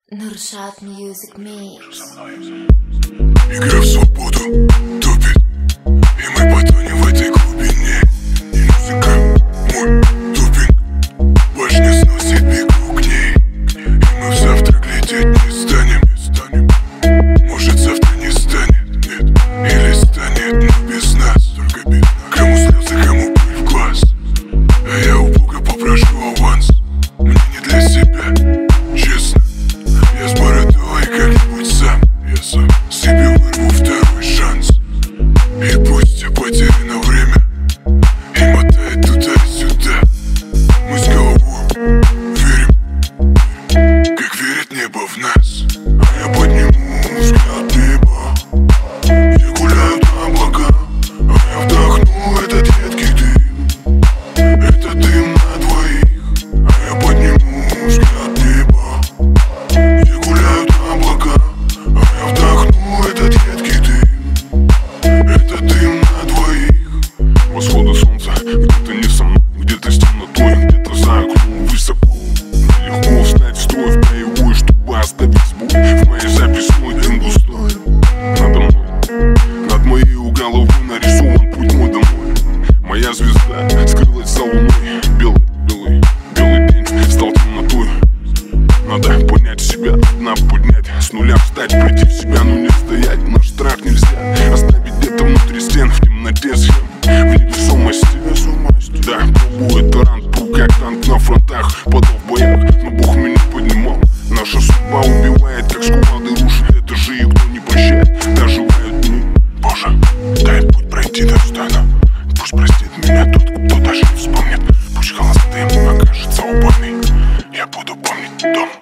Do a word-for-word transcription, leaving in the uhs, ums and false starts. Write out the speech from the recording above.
Нуршат Music Mix. Игра в свободу топит, и мы потонем в этой глубине. И музыка мой допинг, башня сносит, бегу к ней. И мы в завтра глядеть не станем. Может, завтра не станет, нет. Или станет, но без нас. Только без нас. Кому слезы, кому пыль в глаз. А я у Бога попрошу аванс. Мне не для себя, честно. Я с бородой как-нибудь сам. Я сам себе вырву второй шанс. И пусть потеряно время и мотает туда и сюда. Мы с головой верим, как верит небо в нас. А я подниму взгляд в небо, где гуляют облака. А я вдохну этот едкий дым, это дым на двоих. А я подниму взгляд в небо, где гуляют облака. А я вдохну этот едкий дым, это дым на двоих. Восходы солнца где-то не со мной, где-то с темнотой, где-то за окном высоко. Нелегко встать в строй в боевой, чтобы оставить сбой в моей записной дым густой. Надо мной, над моей головой нарисован путь мой домой. Моя звезда скрылась за луной. Белый, белый, белый день стал темнотой. Надо понять себя, надо поднять с нуля, встать, прийти в себя, но не стоять. Наш страх нельзя оставить где-то внутри стен, в темноте схем, в невесомости. Да, пробует таран, пул как танк на фронтах, падал в боях, но Бог меня поднимал. Наша судьба убивает, как сковады рушит этажи, и кто не прощает, доживают дни. Боже, дай путь пройти достойно. Пусть простит меня тот, кто даже не вспомнит. Пусть холостым окажется убойный, я буду помнить дом.